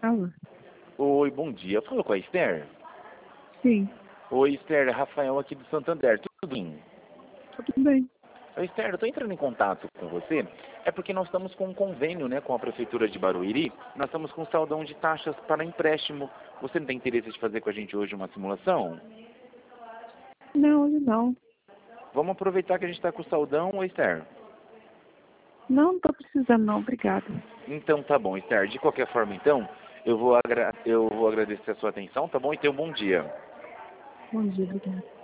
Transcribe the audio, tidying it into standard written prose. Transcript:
Alô? Oi, bom dia. Falou com a Esther? Sim, Oi, Esther, é Rafael aqui do Santander. Tudo bem? tá tudo bem. Oi, Esther, eu estou entrando em contato com você. É porque nós estamos com um convênio, né, com a Prefeitura de Barueri. Nós estamos com um saldão de taxas para empréstimo. Você não tem interesse de fazer com a gente hoje uma simulação? Não, hoje não. Vamos aproveitar que a gente está com o saldão, ô Esther? Não, não tô precisando não, obrigada. Então tá bom, Esther. De qualquer forma, então, eu vou agradecer a sua atenção, tá bom? E tenha um bom dia. Bom dia, obrigada.